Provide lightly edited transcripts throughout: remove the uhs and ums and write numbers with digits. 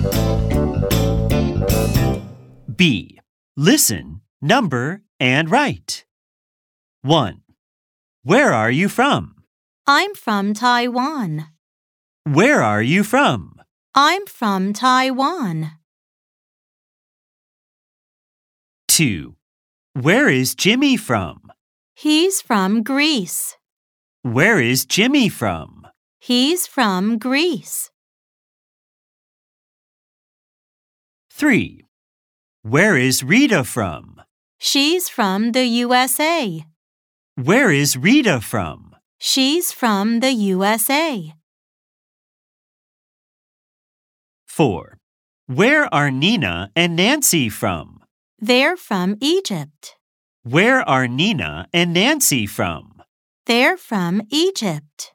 B. Listen, number, and write. 1. Where are you from? I'm from Taiwan. Where are you from? I'm from Taiwan. 2. Where is Jimmy from? He's from Greece. Where is Jimmy from? He's from Greece. 3. Where is Rita from? She's from the USA. Where is Rita from? She's from the USA. 4. Where are Nina and Nancy from? They're from Egypt. Where are Nina and Nancy from? They're from Egypt.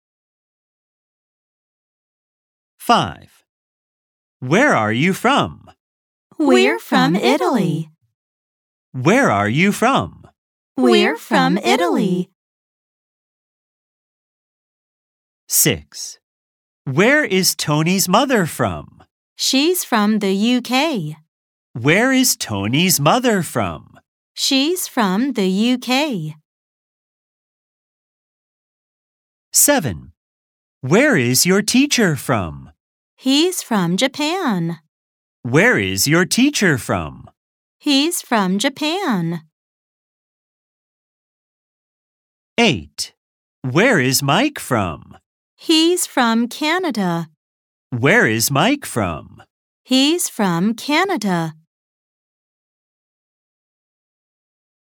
5. Where are you from? We're from Italy. Where are you from? We're from Italy. 6. Where is Tony's mother from? She's from the UK. Where is Tony's mother from? She's from the UK. 7. Where is your teacher from? He's from Japan. Where is your teacher from? He's from Japan. 8. Where is Mike from? He's from Canada. Where is Mike from? He's from Canada.